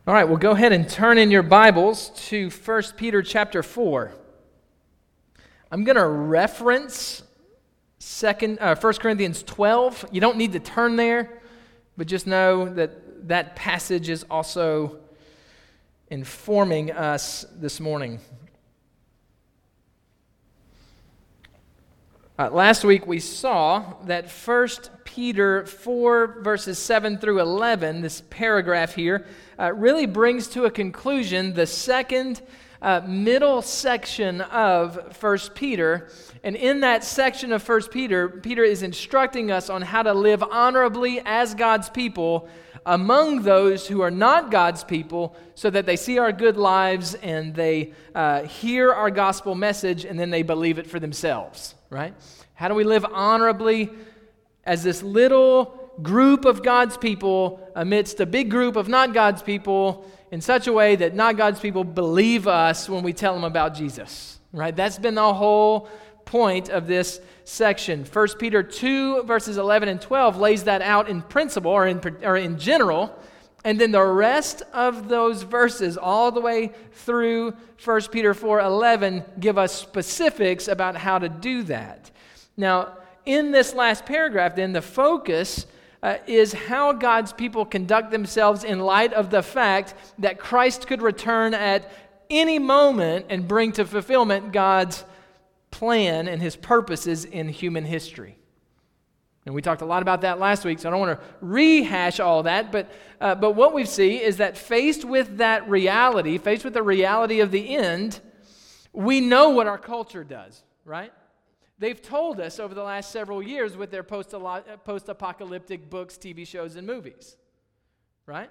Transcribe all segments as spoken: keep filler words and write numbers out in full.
All right, well, go ahead and turn in your Bibles to First Peter chapter four. I'm going to reference second, uh, First Corinthians twelve. You don't need to turn there, but just know that that passage is also informing us this morning. Uh, last week we saw that First Peter four, verses seven through eleven, this paragraph here, uh, really brings to a conclusion the second uh, middle section of First Peter. And in that section of First Peter, Peter is instructing us on how to live honorably as God's people among those who are not God's people, so that they see our good lives and they uh, hear our gospel message and then they believe it for themselves, right? How do we live honorably as this little group of God's people amidst a big group of not God's people in such a way that not God's people believe us when we tell them about Jesus, right? That's been the whole point of this section. First Peter two, verses eleven and twelve lays that out in principle or in, or in general, and then the rest of those verses all the way through First Peter four eleven give us specifics about how to do that. Now, in this last paragraph, then, the focus uh, is how God's people conduct themselves in light of the fact that Christ could return at any moment and bring to fulfillment God's plan and His purposes in human history. And we talked a lot about that last week, so I don't want to rehash all that, but uh, but what we see is that faced with that reality, faced with the reality of the end, we know what our culture does, right? They've told us over the last several years with their post- post-apocalyptic books, T V shows, and movies, right?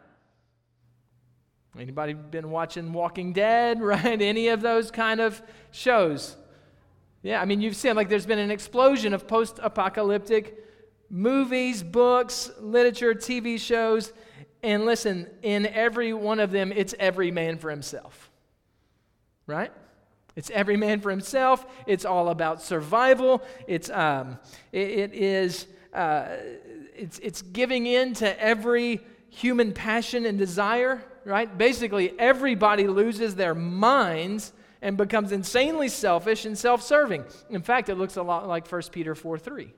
Anybody been watching Walking Dead, right? Any of those kind of shows? Yeah, I mean, you've seen, like, there's been an explosion of post-apocalyptic movies, books, literature, T V shows, and listen, in every one of them, it's every man for himself, right? It's every man for himself. It's all about survival. It's um, it, it is uh, it's it's giving in to every human passion and desire, right? Basically, everybody loses their minds and becomes insanely selfish and self-serving. In fact, it looks a lot like First Peter four three.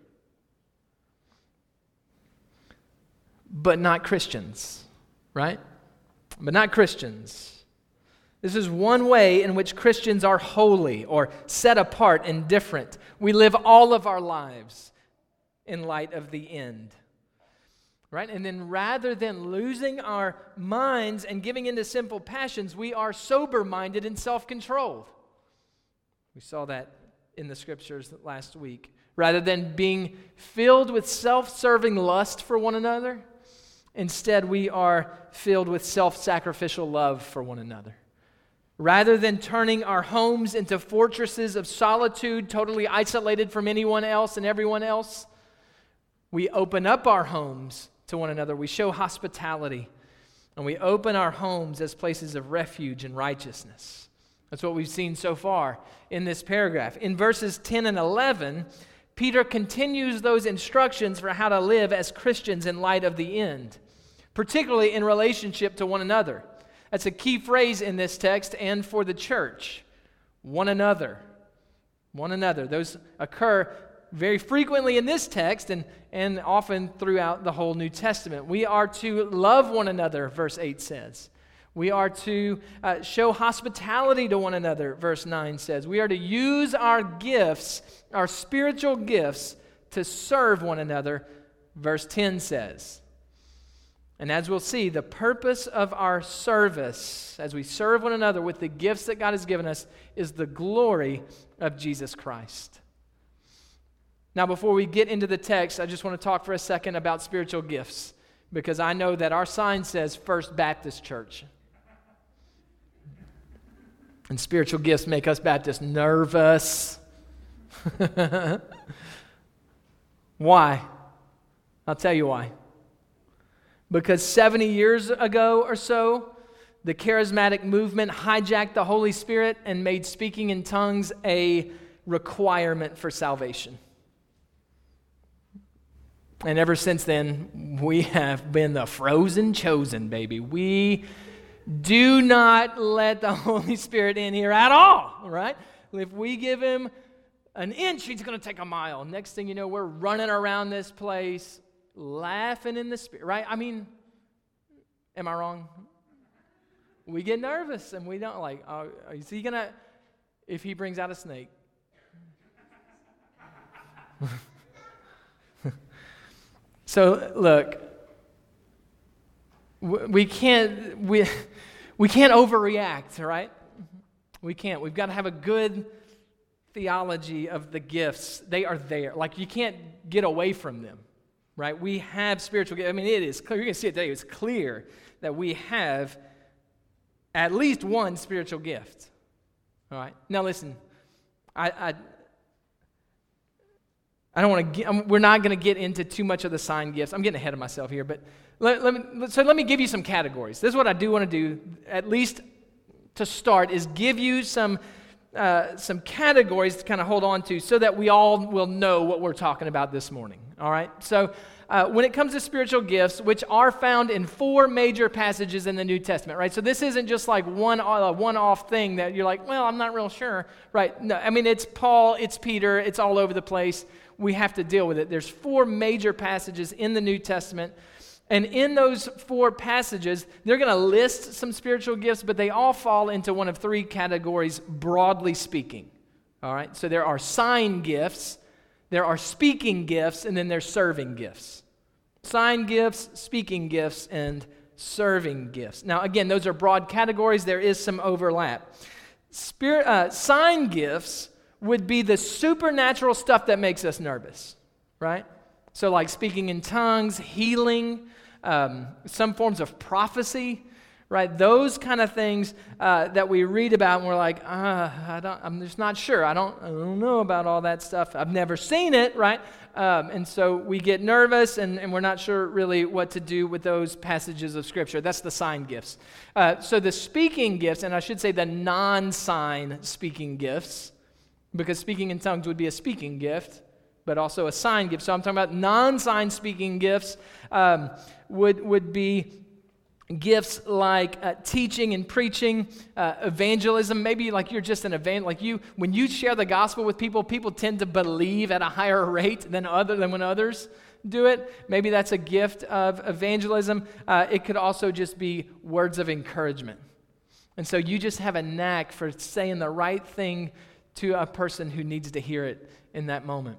But not Christians, right? But not Christians. This is one way in which Christians are holy or set apart and different. We live all of our lives in light of the end, right? And then rather than losing our minds and giving into simple passions, we are sober-minded and self-controlled. We saw that in the scriptures last week. Rather than being filled with self-serving lust for one another, instead we are filled with self-sacrificial love for one another. Rather than turning our homes into fortresses of solitude, totally isolated from anyone else and everyone else, we open up our homes to one another. We show hospitality, and we open our homes as places of refuge and righteousness. That's what we've seen so far in this paragraph. In verses ten and eleven, Peter continues those instructions for how to live as Christians in light of the end, particularly in relationship to one another. That's a key phrase in this text and for the church. One another. One another. Those occur very frequently in this text and, and often throughout the whole New Testament. We are to love one another, verse eight says. We are to uh, show hospitality to one another, verse nine says. We are to use our gifts, our spiritual gifts, to serve one another, verse ten says. And as we'll see, the purpose of our service, as we serve one another with the gifts that God has given us, is the glory of Jesus Christ. Now, before we get into the text, I just want to talk for a second about spiritual gifts, because I know that our sign says First Baptist Church. And spiritual gifts make us Baptists nervous. Why? I'll tell you why. Because seventy years ago or so, the charismatic movement hijacked the Holy Spirit and made speaking in tongues a requirement for salvation. And ever since then, we have been the frozen chosen, baby. We Do not let the Holy Spirit in here at all, right? If we give him an inch, he's going to take a mile. Next thing you know, we're running around this place, laughing in the Spirit, right? I mean, am I wrong? We get nervous and we don't like, oh, is he going to, if he brings out a snake? So, look, we can't, we, we can't overreact, right? We can't. We've got to have a good theology of the gifts. They are there. Like, you can't get away from them, right? We have spiritual gifts. I mean, it is clear. You're going to see it today. It's clear that we have at least one spiritual gift. All right? Now, listen. I I, I don't want to get, we're not going to get into too much of the sign gifts. I'm getting ahead of myself here, but let, let me, so let me give you some categories. This is what I do want to do, at least to start, is give you some uh, some categories to kind of hold on to so that we all will know what we're talking about this morning. All right? So uh, when it comes to spiritual gifts, which are found in four major passages in the New Testament, right? So this isn't just like one uh, one-off thing that you're like, well, I'm not real sure, right? No, I mean, it's Paul, it's Peter, it's all over the place. We have to deal with it. There's four major passages in the New Testament. And in those four passages, they're going to list some spiritual gifts, but they all fall into one of three categories, broadly speaking. All right? So there are sign gifts, there are speaking gifts, and then there's serving gifts. Sign gifts, speaking gifts, and serving gifts. Now, again, those are broad categories. There is some overlap. Spirit, uh, sign gifts would be the supernatural stuff that makes us nervous, right? So like speaking in tongues, healing, um, some forms of prophecy, right? Those kind of things uh, that we read about and we're like, uh, I don't, I'm just not sure. I don't, I don't know about all that stuff. I've never seen it, right? Um, and so we get nervous and, and we're not sure really what to do with those passages of Scripture. That's the sign gifts. Uh, so the speaking gifts, and I should say the non-sign speaking gifts, because speaking in tongues would be a speaking gift, but also a sign gift. So I'm talking about non-sign speaking gifts um, would, would be gifts like uh, teaching and preaching, uh, evangelism. Maybe like you're just an evangelist. Like you, when you share the gospel with people, people tend to believe at a higher rate than other than when others do it. Maybe that's a gift of evangelism. Uh, it could also just be words of encouragement. And so you just have a knack for saying the right thing to a person who needs to hear it in that moment.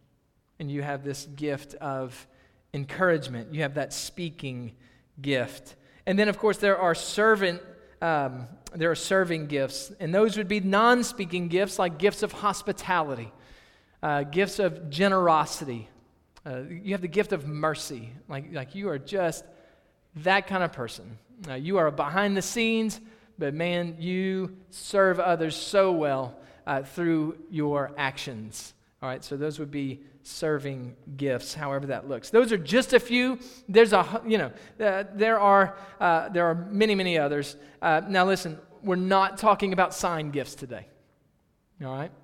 And you have this gift of encouragement. You have that speaking gift. And then, of course, there are servant, um, there are serving gifts. And those would be non-speaking gifts, like gifts of hospitality, uh, gifts of generosity. Uh, you have the gift of mercy. Like, like you are just that kind of person. Uh, you are behind the scenes, but man, you serve others so well uh, through your actions. All right, so those would be serving gifts, however that looks. Those are just a few. There's a, you know, uh, there are uh, there are many, many others. Uh, now listen, we're not talking about sign gifts today. All right.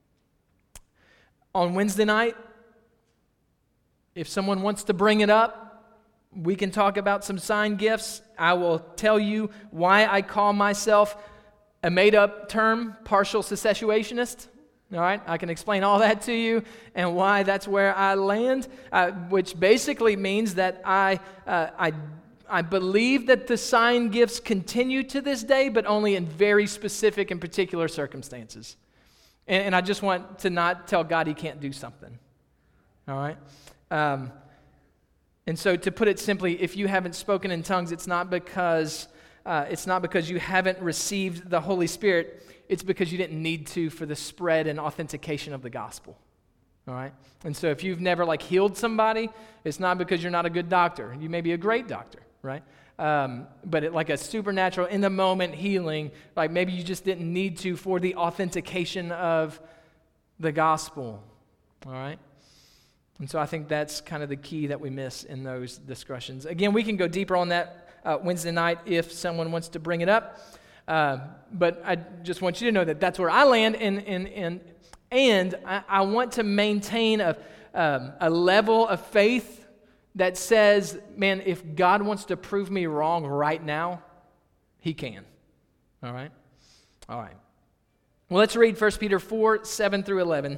On Wednesday night, if someone wants to bring it up, we can talk about some sign gifts. I will tell you why I call myself a made-up term, partial cessationist. All right, I can explain all that to you and why that's where I land, uh, which basically means that I, uh, I, I believe that the sign gifts continue to this day, but only in very specific and particular circumstances. And, and I just want to not tell God He can't do something. All right? Um, and so to put it simply, if you haven't spoken in tongues, it's not because uh, it's not because you haven't received the Holy Spirit. It's because you didn't need to for the spread and authentication of the gospel, all right? And so if you've never, like, healed somebody, it's not because you're not a good doctor. You may be a great doctor, right? Um, but it, like a supernatural, in-the-moment healing, like maybe you just didn't need to for the authentication of the gospel, all right? And so I think that's kind of the key that we miss in those discussions. Again, we can go deeper on that uh, Wednesday night if someone wants to bring it up. Uh, but I just want you to know that that's where I land, and and and and I, I want to maintain a um, a level of faith that says, man, if God wants to prove me wrong right now, He can. All right? All right. Well, let's read First Peter four, seven through eleven.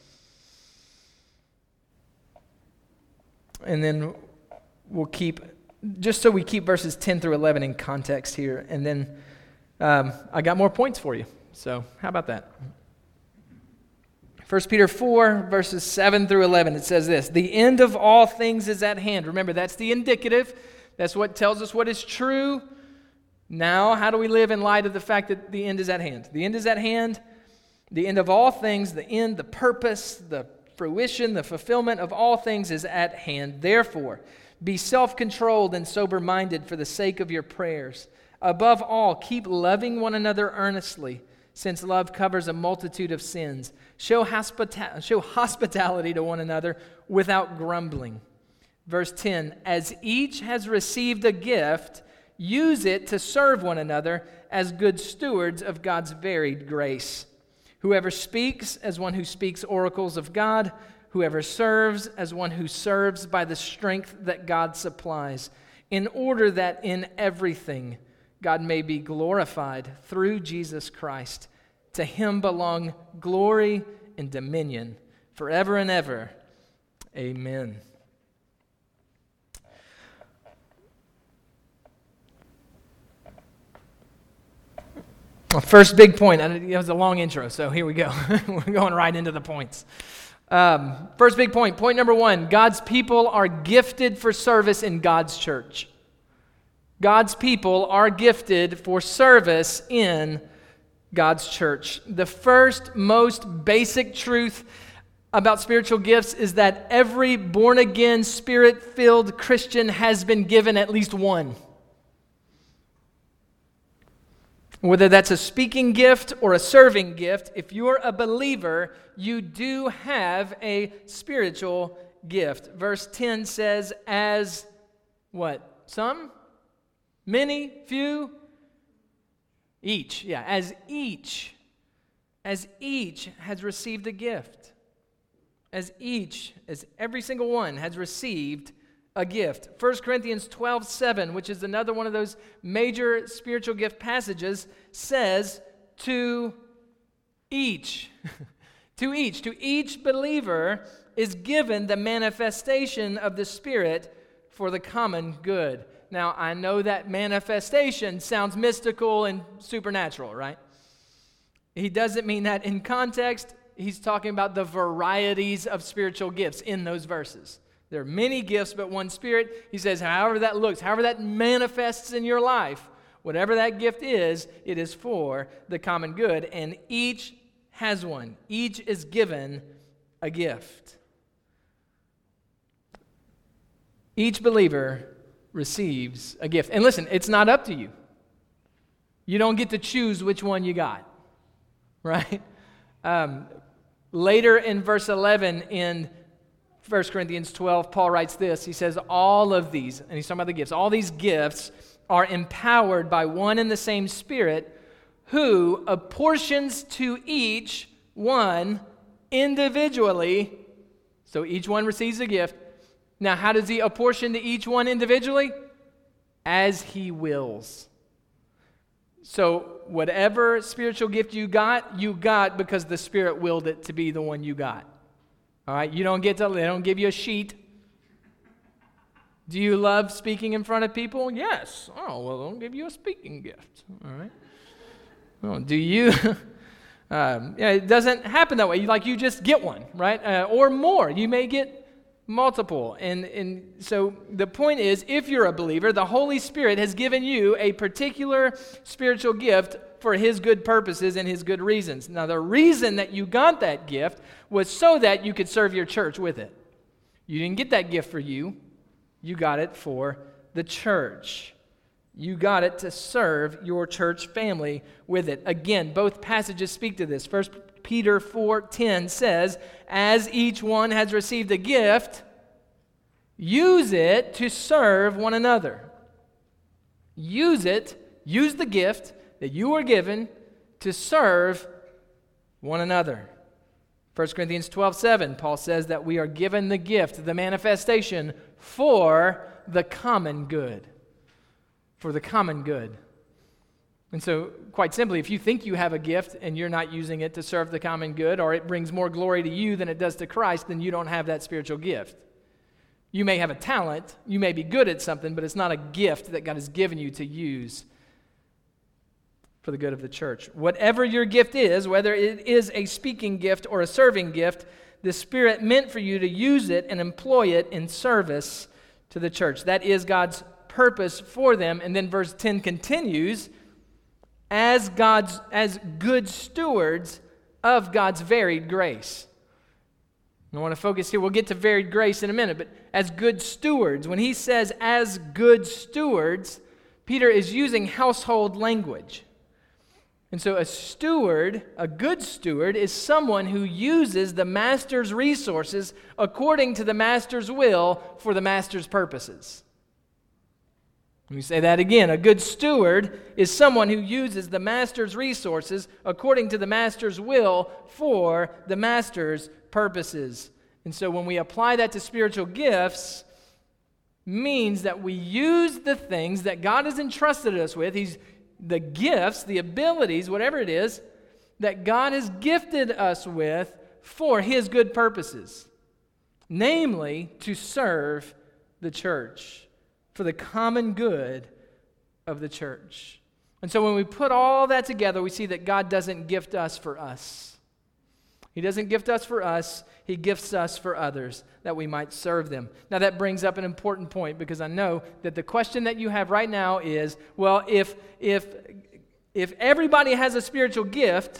And then we'll keep, just so we keep verses ten through eleven in context here. And then um, I got more points for you. So how about that? First Peter four, verses seven through eleven, it says this: the end of all things is at hand. Remember, that's the indicative. That's what tells us what is true. Now, how do we live in light of the fact that the end is at hand? The end is at hand. The end of all things, the end, the purpose, the fruition, the fulfillment of all things is at hand. Therefore, be self-controlled and sober-minded for the sake of your prayers. Above all, keep loving one another earnestly, since love covers a multitude of sins. Show, hospita- show hospitality to one another without grumbling. Verse ten, as each has received a gift, use it to serve one another as good stewards of God's varied grace. Whoever speaks, as one who speaks oracles of God. Whoever serves, as one who serves by the strength that God supplies, in order that in everything God may be glorified through Jesus Christ. To him belong glory and dominion forever and ever. Amen. First big point. It was a long intro, so here we go. We're going right into the points. Um, first big point. Point number one. God's people are gifted for service in God's church. God's people are gifted for service in God's church. The first, most basic truth about spiritual gifts is that every born-again, Spirit-filled Christian has been given at least one. Whether that's a speaking gift or a serving gift, if you're a believer, you do have a spiritual gift. Verse ten says, as what? Some? Many? Few? Each. Yeah, as each. As each has received a gift. As each, as every single one has received a gift. First Corinthians twelve seven, which is another one of those major spiritual gift passages, says to each, to each, to each believer is given the manifestation of the Spirit for the common good. Now, I know that manifestation sounds mystical and supernatural, right? He doesn't mean that in context. He's talking about the varieties of spiritual gifts in those verses. There are many gifts, but one Spirit. He says, however that looks, however that manifests in your life, whatever that gift is, it is for the common good. And each has one. Each is given a gift. Each believer receives a gift. And listen, it's not up to you. You don't get to choose which one you got, right? Um, later in verse eleven in First Corinthians twelve, Paul writes this. He says, all of these, and he's talking about the gifts, all these gifts are empowered by one and the same Spirit, who apportions to each one individually. So each one receives a gift. Now, how does he apportion to each one individually? As he wills. So whatever spiritual gift you got, you got because the Spirit willed it to be the one you got. All right, you don't get to, they don't give you a sheet. Do you love speaking in front of people? Yes. Oh, well, they'll give you a speaking gift. All right. Oh, do you? um, yeah, it doesn't happen that way. You, like you just get one, right? Uh, or more. You may get multiple. And, and so the point is, if you're a believer, the Holy Spirit has given you a particular spiritual gift for His good purposes and His good reasons. Now, the reason that you got that gift was so that you could serve your church with it. You didn't get that gift for you. You got it for the church. You got it to serve your church family with it. Again, both passages speak to this. First Peter four ten says, as each one has received a gift, use it to serve one another. Use it, use the gift that you were given to serve one another. First Corinthians twelve seven, Paul says that we are given the gift, the manifestation for the common good. For the common good. And so, quite simply, if you think you have a gift and you're not using it to serve the common good, or it brings more glory to you than it does to Christ, then you don't have that spiritual gift. You may have a talent, you may be good at something, but it's not a gift that God has given you to use for the good of the church. Whatever your gift is, whether it is a speaking gift or a serving gift, the Spirit meant for you to use it and employ it in service to the church. That is God's purpose for them. And then verse ten continues, as God's as good stewards of God's varied grace. I want to focus here. We'll get to varied grace in a minute, but as good stewards, when he says as good stewards, Peter is using household language. And so a steward, a good steward, is someone who uses the master's resources according to the master's will for the master's purposes. Let me say that again. A good steward is someone who uses the master's resources according to the master's will for the master's purposes. And so when we apply that to spiritual gifts, means that we use the things that God has entrusted us with. He's the gifts, the abilities, whatever it is, that God has gifted us with for His good purposes. Namely, to serve the church, for the common good of the church. And so when we put all that together, we see that God doesn't gift us for us. He doesn't gift us for us. He gifts us for others, that we might serve them. Now that brings up an important point, because I know that the question that you have right now is, well, if if if everybody has a spiritual gift,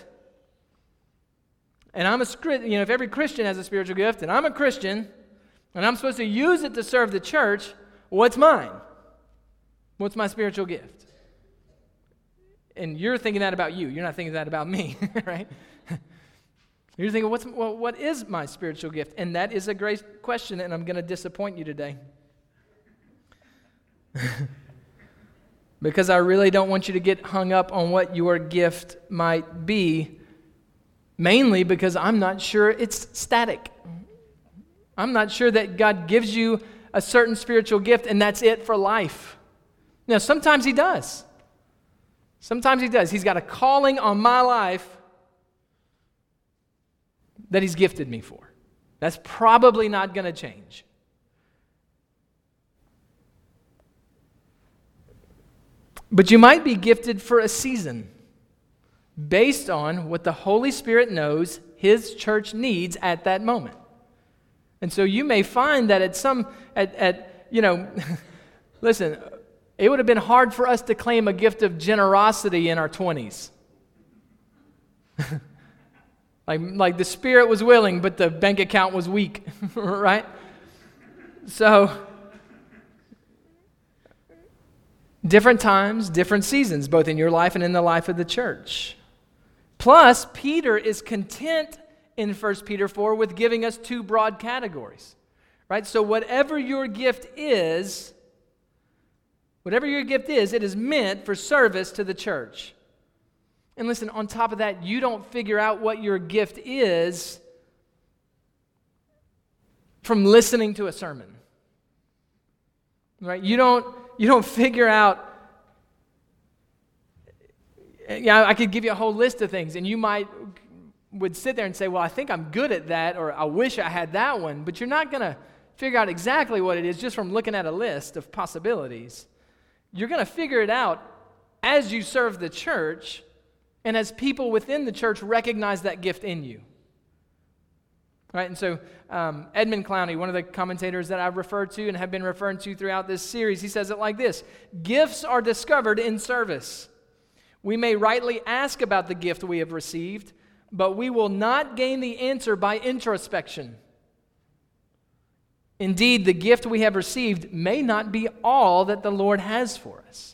and I'm a you know, if every Christian has a spiritual gift, and I'm a Christian, and I'm supposed to use it to serve the church, what's mine? What's my spiritual gift? And you're thinking that about you. You're not thinking that about me, right? You're thinking, what's, well, what is my spiritual gift? And that is a great question, and I'm going to disappoint you today. Because I really don't want you to get hung up on what your gift might be, mainly because I'm not sure it's static. I'm not sure that God gives you a certain spiritual gift and that's it for life. Now, sometimes He does. Sometimes He does. He's got a calling on my life that He's gifted me for. That's probably not going to change. But you might be gifted for a season based on what the Holy Spirit knows His church needs at that moment. And so you may find that at some, at, at you know, listen, it would have been hard for us to claim a gift of generosity in our twenties. Like, like the spirit was willing, but the bank account was weak, right? So, different times, different seasons, both in your life and in the life of the church. Plus, Peter is content in First Peter four with giving us two broad categories, right? So whatever your gift is, whatever your gift is, it is meant for service to the church. And listen, on top of that, you don't figure out what your gift is from listening to a sermon. Right? You don't you don't figure out, yeah, I could give you a whole list of things, and you might would sit there and say, well, I think I'm good at that, or I wish I had that one, but you're not going to figure out exactly what it is just from looking at a list of possibilities. You're going to figure it out as you serve the church, and as people within the church recognize that gift in you. Right? And so um, Edmund Clowney, one of the commentators that I've referred to and have been referring to throughout this series, he says it like this: gifts are discovered in service. We may rightly ask about the gift we have received, but we will not gain the answer by introspection. Indeed, the gift we have received may not be all that the Lord has for us.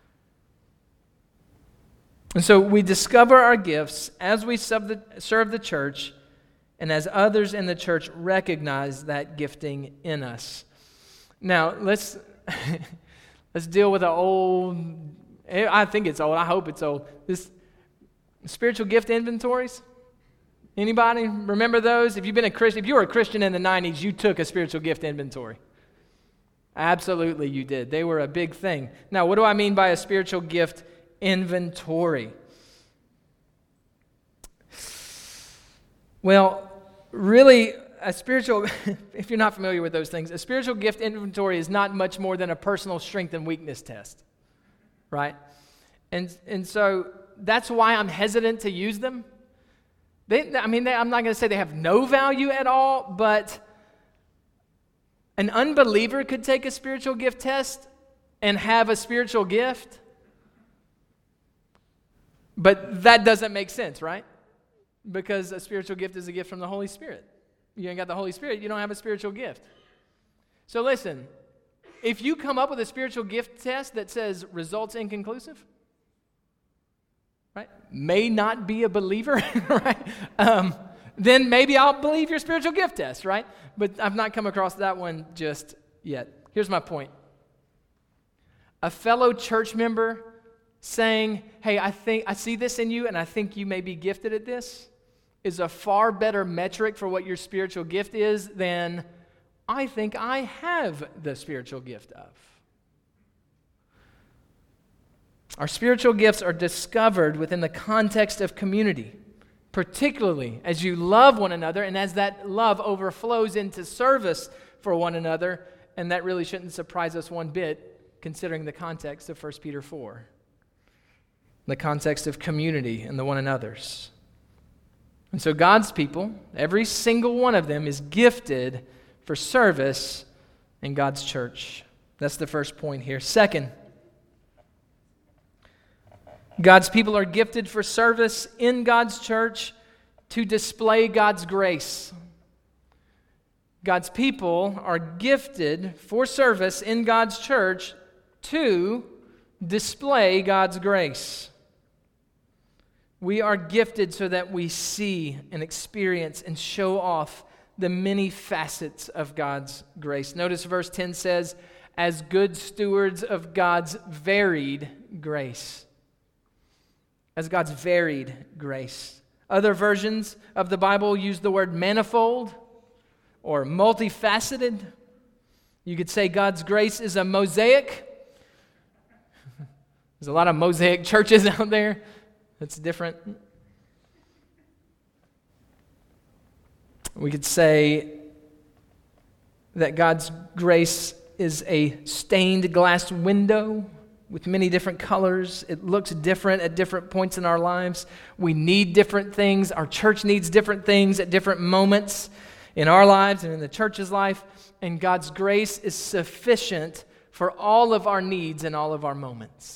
And so we discover our gifts as we serve the, serve the church, and as others in the church recognize that gifting in us. Now, let's let's deal with an old, I think it's old, I hope it's old, this spiritual gift inventories. Anybody remember those? If you've been a Christian, if you were a Christian in the nineties, you took a spiritual gift inventory. Absolutely you did. They were a big thing. Now, what do I mean by a spiritual gift inventory. Well, really, a spiritual, if you're not familiar with those things, a spiritual gift inventory is not much more than a personal strength and weakness test, right? And and so that's why I'm hesitant to use them. They, I mean, they, I'm not going to say they have no value at all, but an unbeliever could take a spiritual gift test and have a spiritual gift, but that doesn't make sense, right? Because a spiritual gift is a gift from the Holy Spirit. You ain't got the Holy Spirit, you don't have a spiritual gift. So listen, if you come up with a spiritual gift test that says results inconclusive, right, may not be a believer, right, um, then maybe I'll believe your spiritual gift test, right? But I've not come across that one just yet. Here's my point. A fellow church member saying, hey, I think I see this in you and I think you may be gifted at this, is a far better metric for what your spiritual gift is than I think I have the spiritual gift of. Our spiritual gifts are discovered within the context of community, particularly as you love one another and as that love overflows into service for one another, and that really shouldn't surprise us one bit considering the context of First Peter four. The context of community and the one another's. And so God's people, every single one of them is gifted for service in God's church. That's the first point here. Second, God's people are gifted for service in God's church to display God's grace. God's people are gifted for service in God's church to display God's grace. We are gifted so that we see and experience and show off the many facets of God's grace. Notice verse ten says, as good stewards of God's varied grace. As God's varied grace. Other versions of the Bible use the word manifold or multifaceted. You could say God's grace is a mosaic. There's a lot of mosaic churches out there. That's different. We could say that God's grace is a stained glass window with many different colors. It looks different at different points in our lives. We need different things. Our church needs different things at different moments in our lives and in the church's life. And God's grace is sufficient for all of our needs and all of our moments.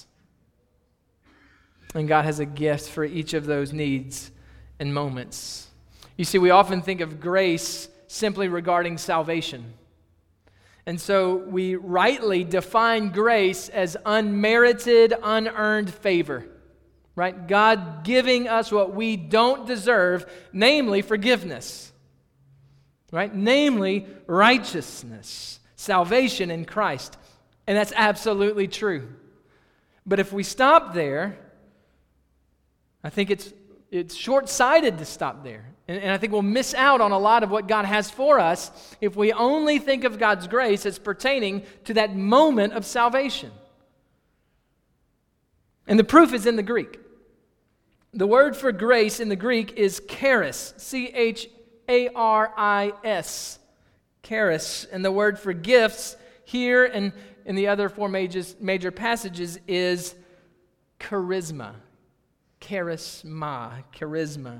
And God has a gift for each of those needs and moments. You see, we often think of grace simply regarding salvation. And so we rightly define grace as unmerited, unearned favor. Right? God giving us what we don't deserve, namely forgiveness. Right? Namely righteousness, salvation in Christ. And that's absolutely true. But if we stop there, I think it's it's short-sighted to stop there. And, and I think we'll miss out on a lot of what God has for us if we only think of God's grace as pertaining to that moment of salvation. And the proof is in the Greek. The word for grace in the Greek is charis, C H A R I S, charis. And the word for gifts here and in the other four major, major passages is charisma. Charisma, charisma.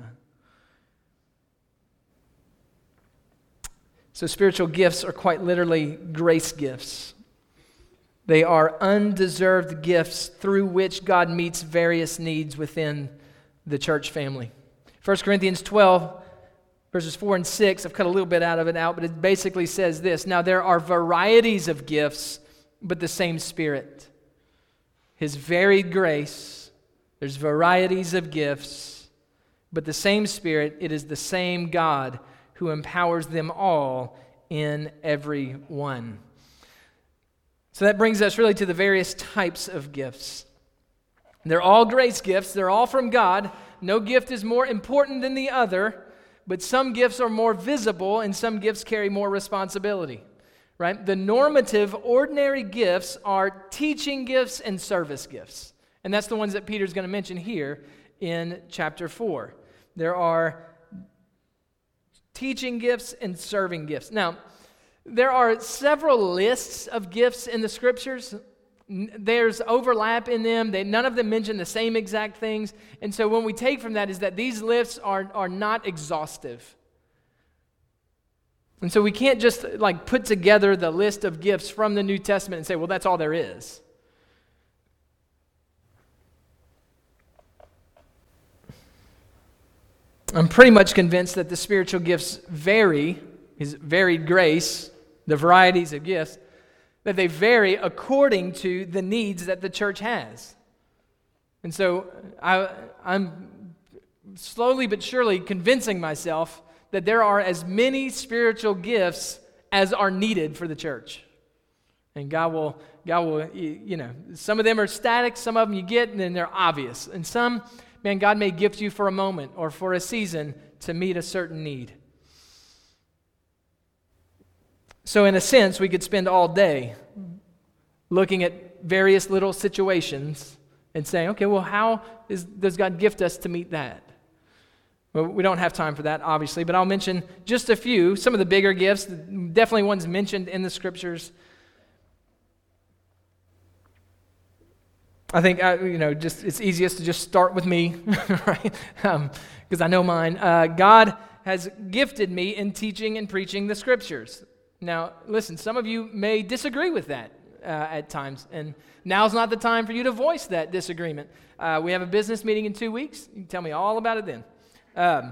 So spiritual gifts are quite literally grace gifts. They are undeserved gifts through which God meets various needs within the church family. First Corinthians twelve, verses four and six, I've cut a little bit out of it out, but it basically says this. Now there are varieties of gifts, but the same Spirit. His varied grace. There's varieties of gifts, but the same Spirit. It is the same God who empowers them all in every one. So that brings us really to the various types of gifts. They're all grace gifts. They're all from God. No gift is more important than the other, but some gifts are more visible and some gifts carry more responsibility. Right? The normative, ordinary gifts are teaching gifts and service gifts. And that's the ones that Peter's going to mention here in chapter four. There are teaching gifts and serving gifts. Now, there are several lists of gifts in the Scriptures. There's overlap in them. They, none of them mention the same exact things. And so what we take from that is that these lists are, are not exhaustive. And so we can't just like put together the list of gifts from the New Testament and say, well, that's all there is. I'm pretty much convinced that the spiritual gifts vary, His varied grace, the varieties of gifts, that they vary according to the needs that the church has. And so I, I'm slowly but surely convincing myself that there are as many spiritual gifts as are needed for the church. And God will, God will, you know, some of them are static, some of them you get, and then they're obvious. And some, man, God may gift you for a moment or for a season to meet a certain need. So in a sense, we could spend all day looking at various little situations and saying, okay, well, how is, does God gift us to meet that? Well, we don't have time for that, obviously, but I'll mention just a few, some of the bigger gifts, definitely ones mentioned in the Scriptures. I think, uh, you know, just it's easiest to just start with me, right? Um, because I know mine. Uh, God has gifted me in teaching and preaching the Scriptures. Now, listen, some of you may disagree with that uh, at times, and now's not the time for you to voice that disagreement. Uh, we have a business meeting in two weeks. You can tell me all about it then. Um,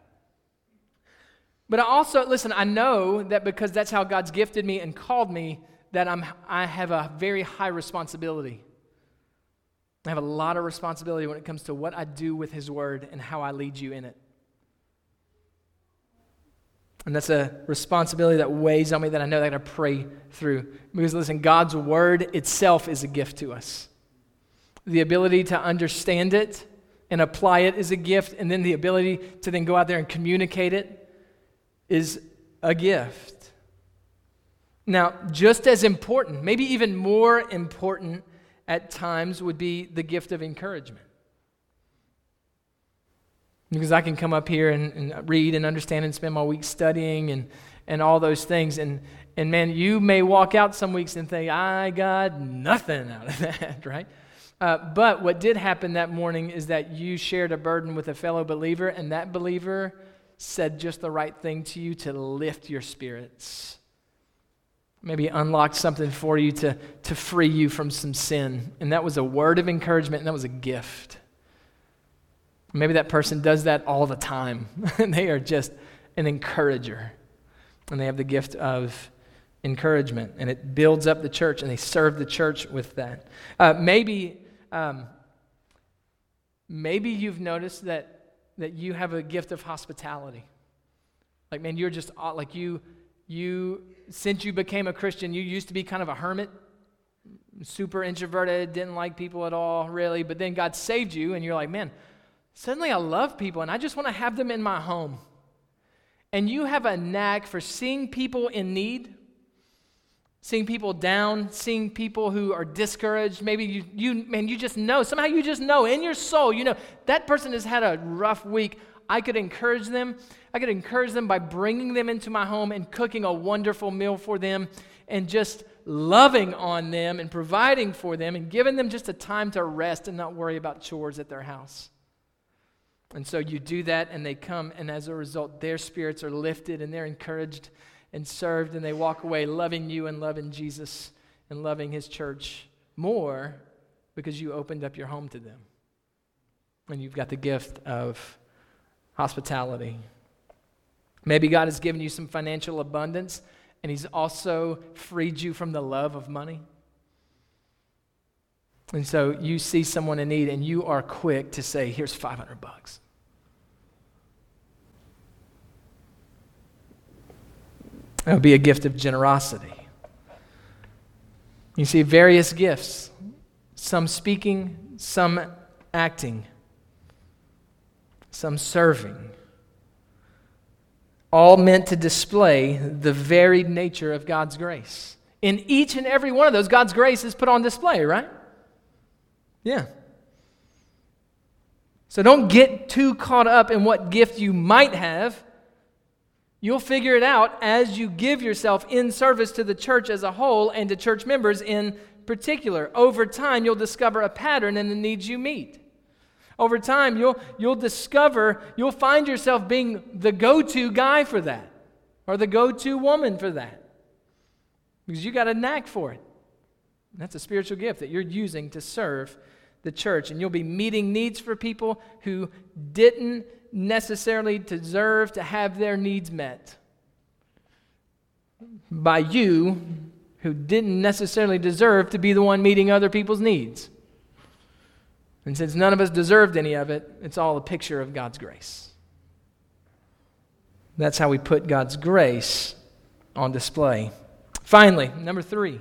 but I also, listen, I know that because that's how God's gifted me and called me, that I'm I have a very high responsibility. I have a lot of responsibility when it comes to what I do with His Word and how I lead you in it. And that's a responsibility that weighs on me that I know that I gotta pray through. Because listen, God's Word itself is a gift to us. The ability to understand it and apply it is a gift, and then the ability to then go out there and communicate it is a gift. Now, just as important, maybe even more important at times, would be the gift of encouragement. Because I can come up here and, and read and understand and spend my week studying and, and all those things. And, and man, you may walk out some weeks and think, I got nothing out of that, right? Uh, but what did happen that morning is that you shared a burden with a fellow believer, and that believer said just the right thing to you to lift your spirits. Maybe unlocked something for you to, to free you from some sin. And that was a word of encouragement, and that was a gift. Maybe that person does that all the time. They are just an encourager. And they have the gift of encouragement. And it builds up the church, and they serve the church with that. Uh, maybe um, maybe you've noticed that, that you have a gift of hospitality. Like, man, you're just, like you, you, since you became a Christian, you used to be kind of a hermit. Super introverted, didn't like people at all, really. But then God saved you, and you're like, man, suddenly I love people, and I just want to have them in my home. And you have a knack for seeing people in need, seeing people down, seeing people who are discouraged. Maybe you, you, man, you just know. Somehow you just know in your soul, you know, that person has had a rough week. I could encourage them. I could encourage them by bringing them into my home and cooking a wonderful meal for them and just loving on them and providing for them and giving them just a time to rest and not worry about chores at their house. And so you do that, and they come, and as a result, their spirits are lifted, and they're encouraged and served, and they walk away loving you and loving Jesus and loving His church more because you opened up your home to them. And you've got the gift of hospitality. Maybe God has given you some financial abundance, and He's also freed you from the love of money. And so you see someone in need, and you are quick to say, here's five hundred bucks. That would be a gift of generosity. You see various gifts, some speaking, some acting, some serving, all meant to display the varied nature of God's grace. In each and every one of those, God's grace is put on display, right? Yeah. So don't get too caught up in what gift you might have. You'll figure it out as you give yourself in service to the church as a whole and to church members in particular. Over time, you'll discover a pattern in the needs you meet. Over time, you'll, you'll discover, you'll find yourself being the go-to guy for that, or the go-to woman for that, because you got a knack for it. That's a spiritual gift that you're using to serve the church, and you'll be meeting needs for people who didn't necessarily deserve to have their needs met by you, who didn't necessarily deserve to be the one meeting other people's needs. And since none of us deserved any of it, it's all a picture of God's grace. That's how we put God's grace on display. Finally, number three.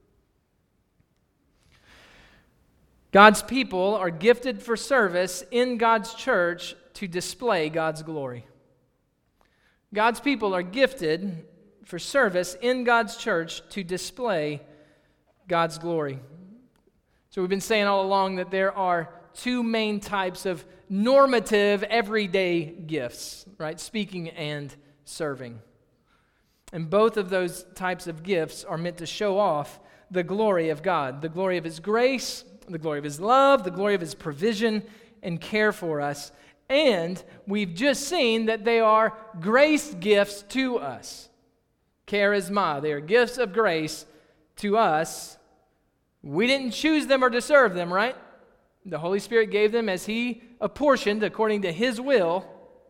God's people are gifted for service in God's church to display God's glory. God's people are gifted for service in God's church to display God's glory. So we've been saying all along that there are two main types of normative, everyday gifts, right? Speaking and serving. And both of those types of gifts are meant to show off the glory of God, the glory of His grace, the glory of His love, the glory of His provision and care for us. And we've just seen that they are grace gifts to us. Charisma, they are gifts of grace to us. We didn't choose them or deserve them, right? The Holy Spirit gave them as He apportioned according to His will.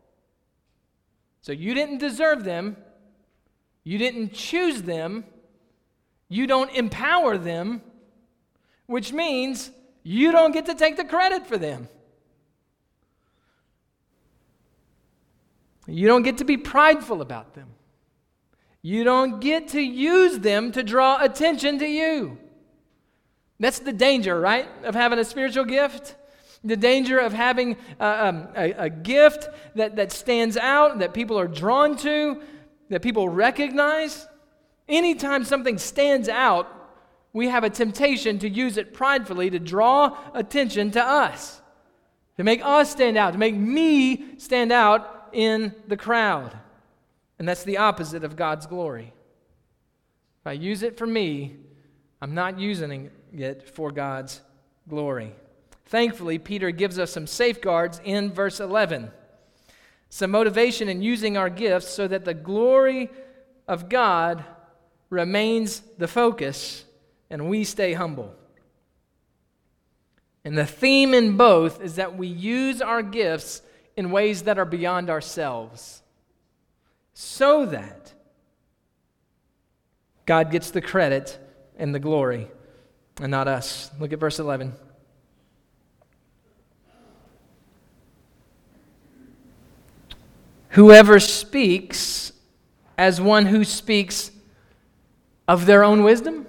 So you didn't deserve them. You didn't choose them. You don't empower them, which means you don't get to take the credit for them. You don't get to be prideful about them. You don't get to use them to draw attention to you. That's the danger, right, of having a spiritual gift. The danger of having uh, um, a, a gift that, that stands out, that people are drawn to, that people recognize. Anytime something stands out, we have a temptation to use it pridefully to draw attention to us, to make us stand out, to make me stand out in the crowd. And that's the opposite of God's glory. If I use it for me, I'm not using it for God's glory. Thankfully, Peter gives us some safeguards in verse eleven. Some motivation in using our gifts so that the glory of God remains the focus and we stay humble. And the theme in both is that we use our gifts in ways that are beyond ourselves, so that God gets the credit and the glory, and not us. Look at verse eleven. Whoever speaks as one who speaks of their own wisdom?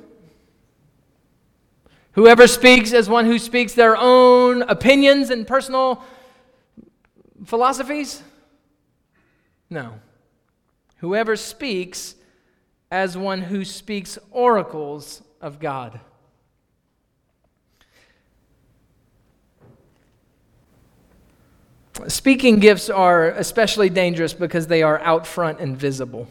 Whoever speaks as one who speaks their own opinions and personal philosophies? No. Whoever speaks as one who speaks oracles of God. Speaking gifts are especially dangerous because they are out front and visible.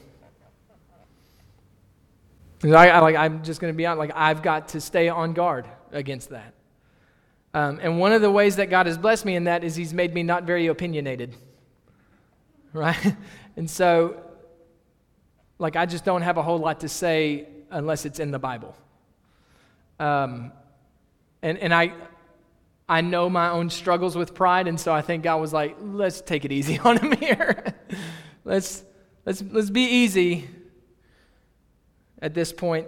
I, I, like, I'm just going to be honest, like I've got to stay on guard against that. Um, and one of the ways that God has blessed me in that is He's made me not very opinionated. Right? And so, like, I just don't have a whole lot to say unless it's in the Bible. Um, and and I I know my own struggles with pride, and so I think God was like, let's take it easy on him here. let's let's let's be easy at this point.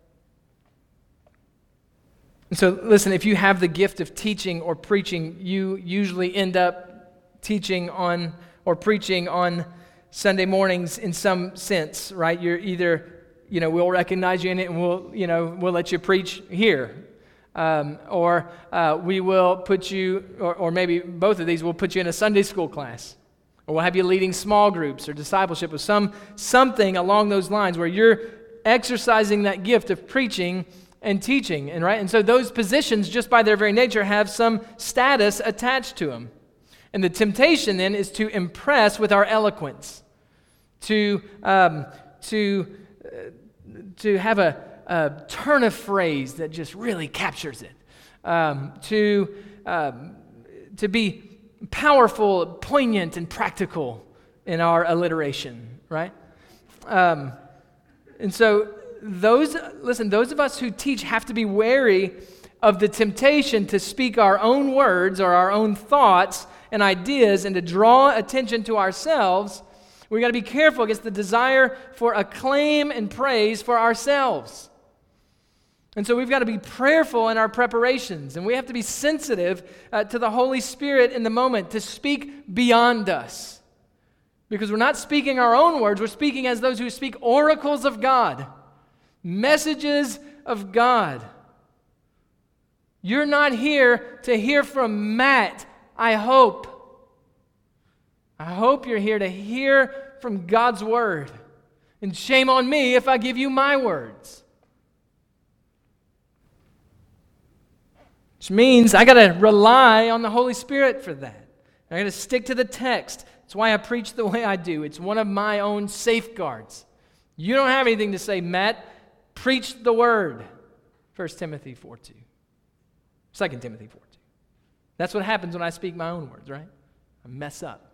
And so, listen, if you have the gift of teaching or preaching, you usually end up teaching on or preaching on Sunday mornings in some sense, right? You're either, you know, we'll recognize you in it and we'll, you know, we'll let you preach here. Um, or uh, we will put you, or, or maybe both of these, we'll put you in a Sunday school class. Or we'll have you leading small groups or discipleship or some something along those lines where you're exercising that gift of preaching and teaching. And right, and so those positions, just by their very nature, have some status attached to them. And the temptation then is to impress with our eloquence, to um, to uh, to have a, a turn of phrase that just really captures it, um, to um, to be powerful, poignant, and practical in our alliteration, right? Um, and so those listen, those of us who teach have to be wary of the temptation to speak our own words or our own thoughts and ideas and to draw attention to ourselves. We've got to be careful against the desire for acclaim and praise for ourselves. And so we've got to be prayerful in our preparations, and we have to be sensitive uh, to the Holy Spirit in the moment to speak beyond us. Because we're not speaking our own words, we're speaking as those who speak oracles of God, messages of God. You're not here to hear from Matt, I hope. I hope you're here to hear from God's Word. And shame on me if I give you my words. Which means I got to rely on the Holy Spirit for that. I got to stick to the text. That's why I preach the way I do. It's one of my own safeguards. You don't have anything to say, Matt. Preach the Word. First Timothy four two. Second Timothy four two. That's what happens when I speak my own words, right? I mess up.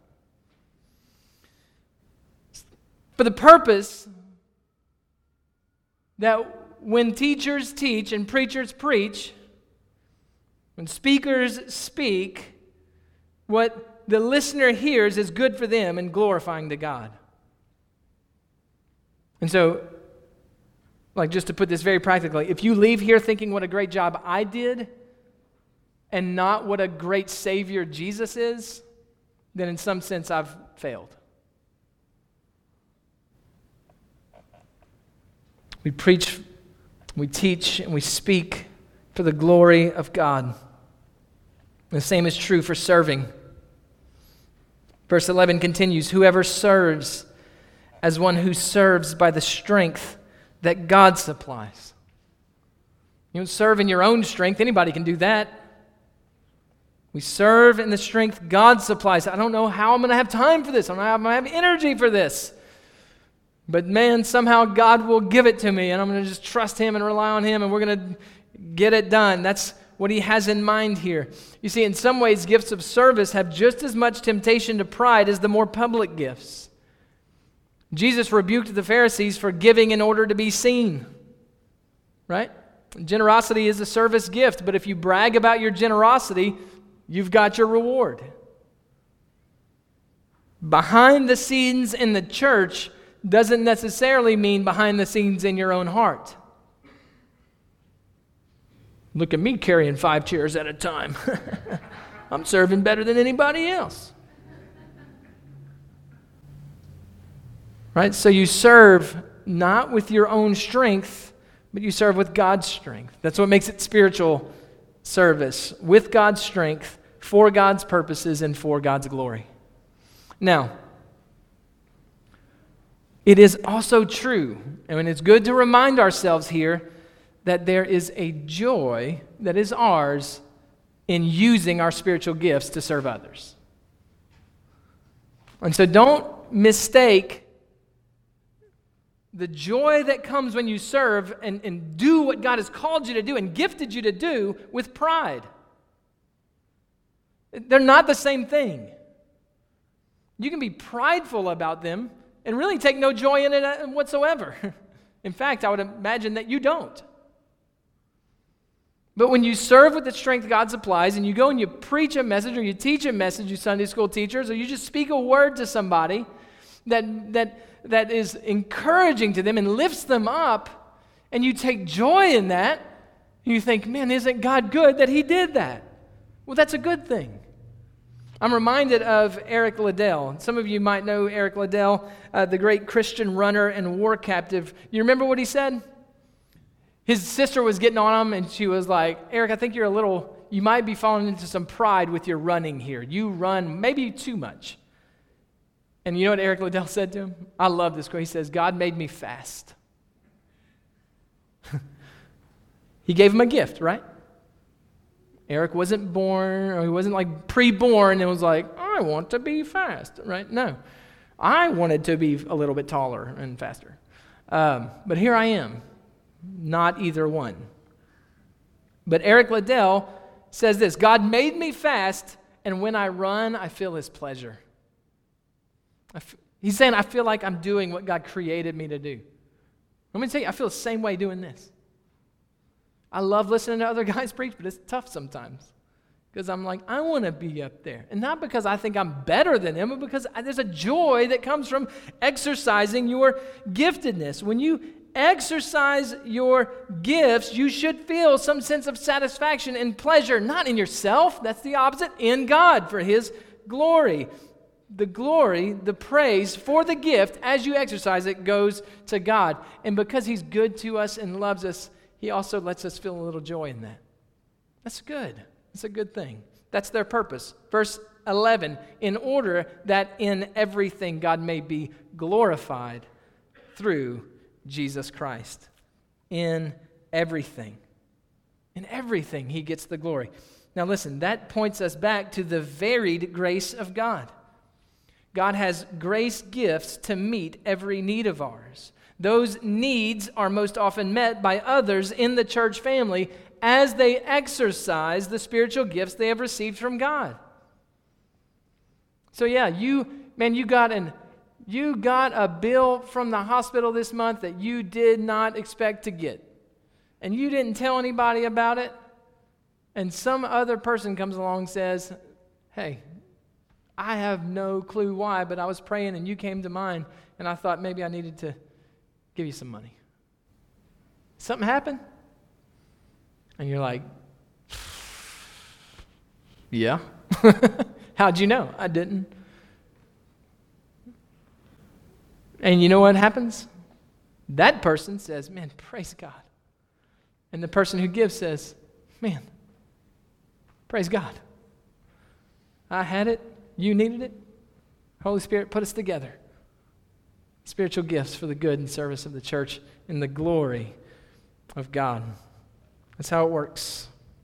For the purpose that when teachers teach and preachers preach, when speakers speak, what the listener hears is good for them and glorifying to God. And so, like just to put this very practically, if you leave here thinking what a great job I did and not what a great Savior Jesus is, then in some sense I've failed. We preach, we teach, and we speak for the glory of God. The same is true for serving. Verse eleven continues, whoever serves as one who serves by the strength that God supplies. You don't serve in your own strength. Anybody can do that. We serve in the strength God supplies. I don't know how I'm going to have time for this. I don't know how I'm going to have energy for this. But man, somehow God will give it to me, and I'm going to just trust Him and rely on Him, and we're going to get it done. That's what He has in mind here. You see, in some ways, gifts of service have just as much temptation to pride as the more public gifts. Jesus rebuked the Pharisees for giving in order to be seen, right? Generosity is a service gift, but if you brag about your generosity, you've got your reward. Behind the scenes in the church doesn't necessarily mean behind the scenes in your own heart. Look at me carrying five chairs at a time. I'm serving better than anybody else. Right? So you serve not with your own strength, but you serve with God's strength. That's what makes it spiritual service. With God's strength, for God's purposes, and for God's glory. Now, it is also true, and it's good to remind ourselves here, that there is a joy that is ours in using our spiritual gifts to serve others. And so don't mistake the joy that comes when you serve and, and do what God has called you to do and gifted you to do with pride. They're not the same thing. You can be prideful about them and really take no joy in it whatsoever. In fact, I would imagine that you don't. But when you serve with the strength God supplies and you go and you preach a message or you teach a message, you Sunday school teachers, or you just speak a word to somebody that that that is encouraging to them and lifts them up, and you take joy in that, you think, man, isn't God good that He did that? Well, that's a good thing. I'm reminded of Eric Liddell. Some of you might know Eric Liddell, uh, the great Christian runner and war captive. You remember what he said? His sister was getting on him, and she was like, Eric, I think you're a little, you might be falling into some pride with your running here. You run maybe too much. And you know what Eric Liddell said to him? I love this quote. He says, God made me fast. He gave him a gift, right? Eric wasn't born, or he wasn't like pre-born and was like, oh, I want to be fast, right? No. I wanted to be a little bit taller and faster. Um, but here I am, not either one. But Eric Liddell says this, God made me fast, and when I run, I feel his pleasure. I f- He's saying, I feel like I'm doing what God created me to do. Let me tell you, I feel the same way doing this. I love listening to other guys preach, but it's tough sometimes. Because I'm like, I want to be up there. And not because I think I'm better than them, but because there's a joy that comes from exercising your giftedness. When you exercise your gifts, you should feel some sense of satisfaction and pleasure, not in yourself, that's the opposite, in God for his glory. The glory, the praise for the gift as you exercise it goes to God. And because he's good to us and loves us, he also lets us feel a little joy in that. That's good. It's a good thing. That's their purpose. Verse eleven, in order that in everything God may be glorified through Jesus Christ. In everything. In everything he gets the glory. Now listen, that points us back to the varied grace of God. God has grace gifts to meet every need of ours. Those needs are most often met by others in the church family as they exercise the spiritual gifts they have received from God. So yeah, you, man, you got an, you got a bill from the hospital this month that you did not expect to get. And you didn't tell anybody about it. And some other person comes along and says, hey, I have no clue why, but I was praying and you came to mind, and I thought maybe I needed to give you some money. Something happened? And you're like, yeah. How'd you know? I didn't. And you know what happens? That person says, man, praise God. And the person who gives says, man, praise God. I had it. You needed it. Holy Spirit put us together. Spiritual gifts for the good and service of the church in the glory of God. That's how it works.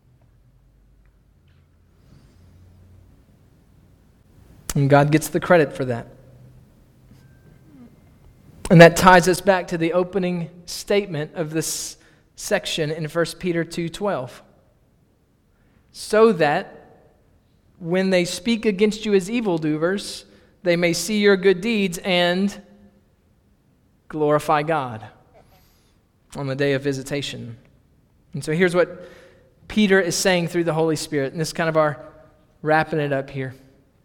And God gets the credit for that. And that ties us back to the opening statement of this section in First Peter two twelve. So that when they speak against you as evildoers, they may see your good deeds and glorify God on the day of visitation. And so here's what Peter is saying through the Holy Spirit, and this is kind of our wrapping it up here.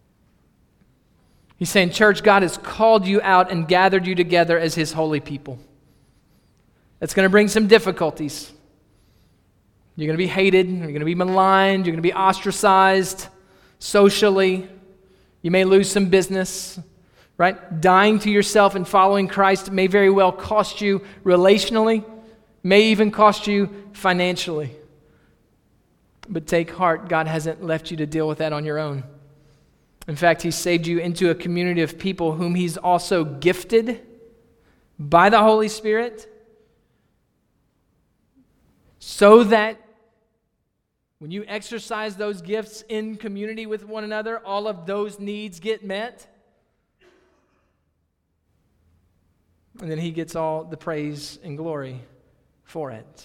He's saying, church, God has called you out and gathered you together as his holy people. It's going to bring some difficulties. You're going to be hated, you're going to be maligned, you're going to be ostracized socially. You may lose some business, right? Dying to yourself and following Christ may very well cost you relationally, may even cost you financially. But take heart, God hasn't left you to deal with that on your own. In fact, He saved you into a community of people whom He's also gifted by the Holy Spirit so that when you exercise those gifts in community with one another, all of those needs get met. And then He gets all the praise and glory for it.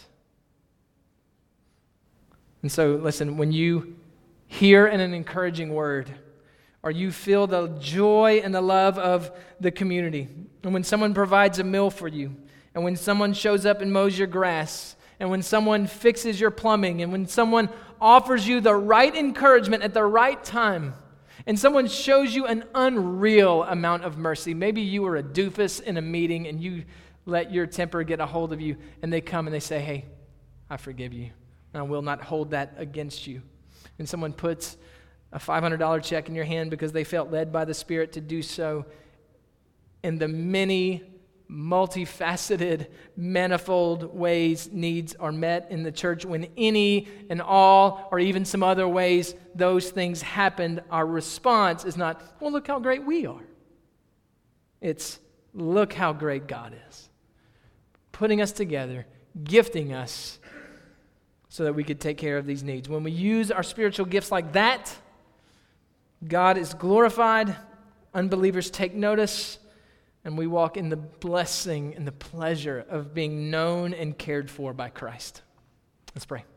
And so, listen, when you hear an encouraging word, or you feel the joy and the love of the community, and when someone provides a meal for you, and when someone shows up and mows your grass, and when someone fixes your plumbing, and when someone offers you the right encouragement at the right time, and someone shows you an unreal amount of mercy. Maybe you were a doofus in a meeting and you let your temper get a hold of you, and they come and they say, hey, I forgive you, and I will not hold that against you. And someone puts a five hundred dollars check in your hand because they felt led by the Spirit to do so. In the many, multifaceted, manifold ways needs are met in the church, when any and all, or even some other ways, those things happened, our response is not, well, look how great we are. It's, look how great God is. Putting us together, gifting us so that we could take care of these needs. When we use our spiritual gifts like that, God is glorified, unbelievers take notice, and we walk in the blessing and the pleasure of being known and cared for by Christ. Let's pray.